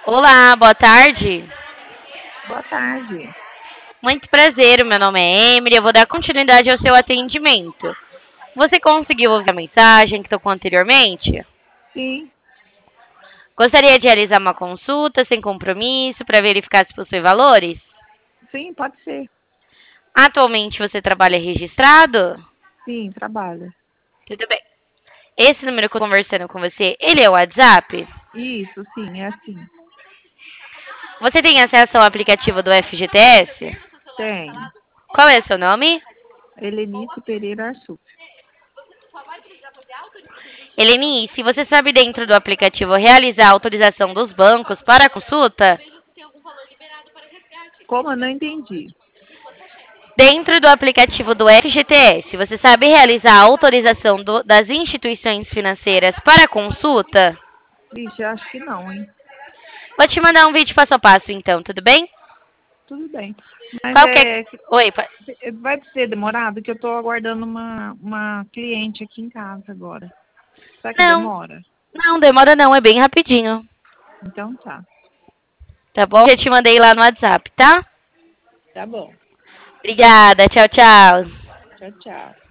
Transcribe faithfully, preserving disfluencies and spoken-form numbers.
Olá, boa tarde. Boa tarde. Muito prazer, o meu nome é Emily. Eu vou dar continuidade ao seu atendimento. Você conseguiu ouvir a mensagem que tocou anteriormente? Sim, Gostaria de realizar uma consulta sem compromisso para verificar se possui valores? sim, pode ser. Atualmente você trabalha registrado? Sim, trabalha. Tudo bem. Esse número que eu tô conversando com você, ele é o WhatsApp? Isso, sim, é assim. Você tem acesso ao aplicativo do F G T S? Tenho. Qual é seu nome? Helenice Pereira Arsuf. Eleni, se você sabe dentro do aplicativo realizar a autorização dos bancos para consulta, Como eu não entendi? dentro do aplicativo do F G T S, você sabe realizar a autorização do- das instituições financeiras para consulta? Vixe, eu acho que não, hein? Vou te mandar um vídeo passo a passo, então, tudo bem? Tudo bem. Mas Qualquer. é. Oi, pa- Vai ser demorado que eu estou aguardando uma, uma cliente aqui em casa agora. Será que não, demora? não demora não, é bem rapidinho. Então tá. Tá bom? Eu te mandei lá no WhatsApp, tá? Tá bom. Obrigada, tchau, tchau. Tchau, tchau.